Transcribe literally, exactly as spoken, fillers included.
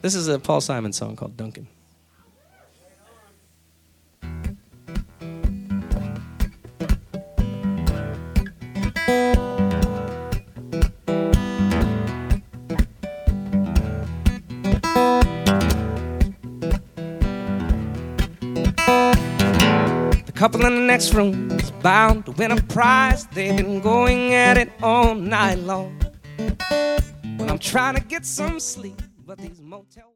This is a Paul Simon song called Duncan. The couple in the next room is bound to win a prize. They've been going at it all night long. Well, I'm trying to get some sleep, but these motel